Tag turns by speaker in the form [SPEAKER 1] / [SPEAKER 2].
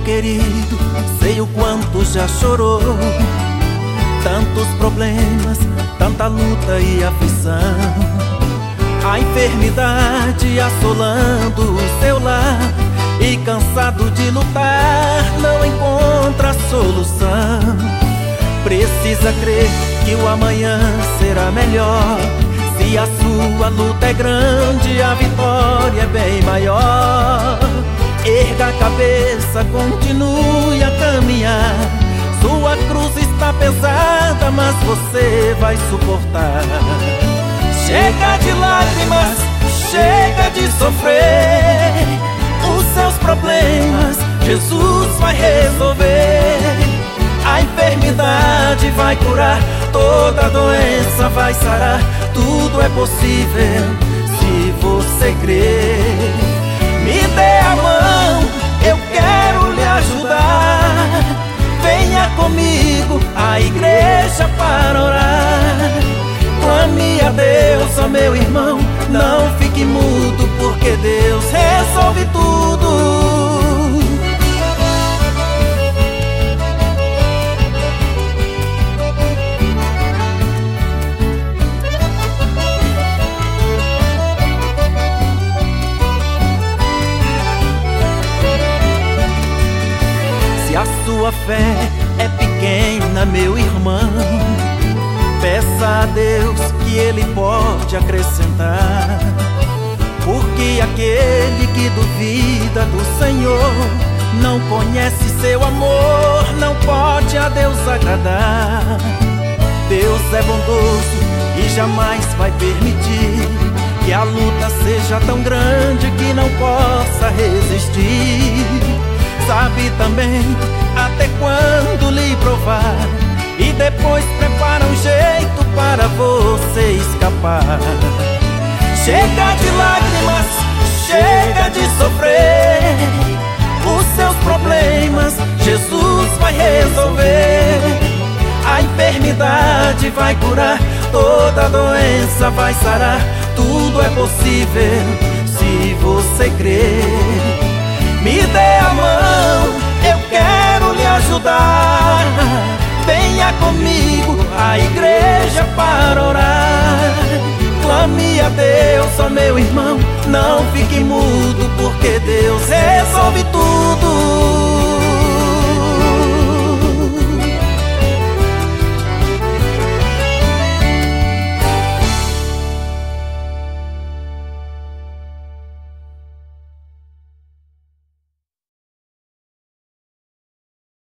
[SPEAKER 1] querido, sei o quanto já chorou. Tantos problemas, tanta luta e aflição, a enfermidade assolando o seu lar, e cansado de lutar, não encontra solução. Precisa crer que o amanhã será melhor. Se a sua luta é grande, a vitória é bem maior. Erga a cabeça, continue a caminhar. Sua cruz está pesada, mas você vai suportar. Chega de lágrimas, chega de sofrer. Os seus problemas Jesus vai resolver. A enfermidade vai curar, toda doença vai sarar. Tudo é possível se você crer. Me dê a mão, eu quero lhe ajudar. Venha comigo à igreja para orar. Clame a Deus, ó meu irmão, não fique mudo, porque Deus resolve tudo. Se a sua fé é pequena, meu irmão, peça a Deus que Ele pode acrescentar. Porque aquele que duvida do Senhor não conhece seu amor, não pode a Deus agradar. Deus é bondoso e jamais vai permitir que a luta seja tão grande que não possa resistir. Sabe também até quando lhe provar, e depois prepara um jeito para você escapar. Chega de lágrimas, chega de sofrer. Os seus problemas Jesus vai resolver. A enfermidade vai curar, toda doença vai sarar. Tudo é possível se você crer. Me dê a mão, eu quero lhe ajudar. Venha comigo à igreja para orar. Clame a Deus, ó meu irmão, não fique mudo, porque Deus resolve tudo.